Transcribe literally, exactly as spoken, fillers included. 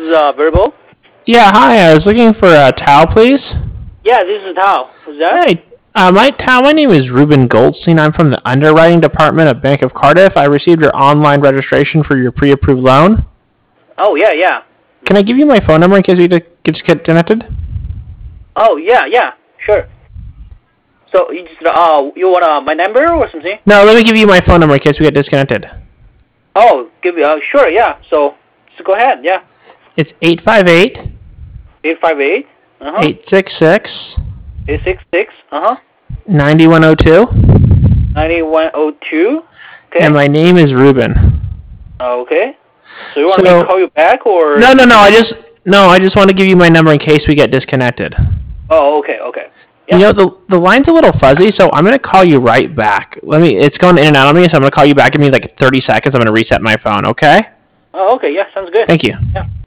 is uh, Verbal. Yeah, hi. I was looking for uh, Tao, please. Yeah, this is Tao. Who's that? Hey, uh, my Tao. My name is Ruben Goldstein. I'm from the underwriting department at Bank of Cardiff. I received your online registration for your pre-approved loan. Oh, yeah, yeah. Can I give you my phone number in case we get disconnected? Oh, yeah, yeah, sure. So, you just, uh, you want uh, my number or something? No, let me give you my phone number in case we get disconnected. Oh, give you, uh, sure, yeah. So, so go ahead, yeah. It's eight five eight, eight five eight, uh-huh. eight six six, eight six six, uh-huh. nine one zero two. nine one zero two. Okay. And my name is Ruben. Okay. So you want So, me to call you back or? No, no, no. I just no. I just want to give you my number in case we get disconnected. Oh, okay, okay. Yeah. You know the the line's a little fuzzy, so I'm gonna call you right back. Let me. It's going in and out on me, so I'm gonna call you back. Give me like thirty seconds. I'm gonna reset my phone. Okay. Oh, okay. Yeah, sounds good. Thank you. Yeah.